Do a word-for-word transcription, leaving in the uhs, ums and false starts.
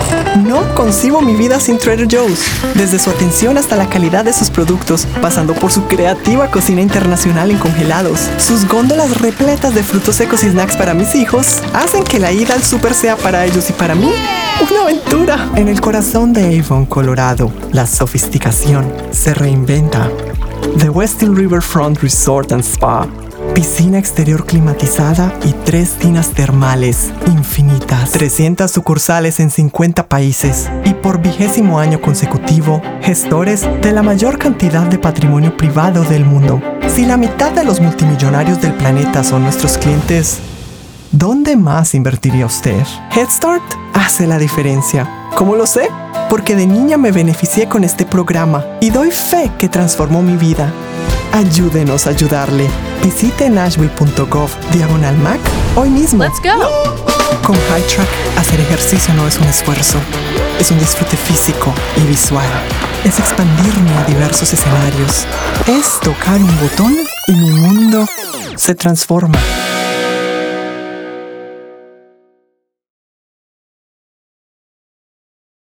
No concibo mi vida sin Trader Joe's. Desde su atención hasta la calidad de sus productos, pasando por su creativa cocina internacional en congelados. Sus góndolas repletas de frutos secos y snacks para mis hijos hacen que la ida al súper sea para ellos y para mí una aventura. En el corazón de Avon, Colorado, la sofisticación se reinventa. The Westin Riverfront Resort and Spa. Piscina exterior climatizada y tres tinas termales infinitas. trescientas sucursales en cincuenta países. Y por vigésimo año consecutivo, gestores de la mayor cantidad de patrimonio privado del mundo. Si la mitad de los multimillonarios del planeta son nuestros clientes, ¿dónde más invertiría usted? Head Start hace la diferencia. ¿Cómo lo sé? Porque de niña me beneficié con este programa y doy fe que transformó mi vida. Ayúdenos a ayudarle. Visite nashville.gov diagonal Mac hoy mismo. Let's go. Con HighTrack, hacer ejercicio no es un esfuerzo, es un disfrute físico y visual. Es expandirme a diversos escenarios. Es tocar un botón y mi mundo se transforma.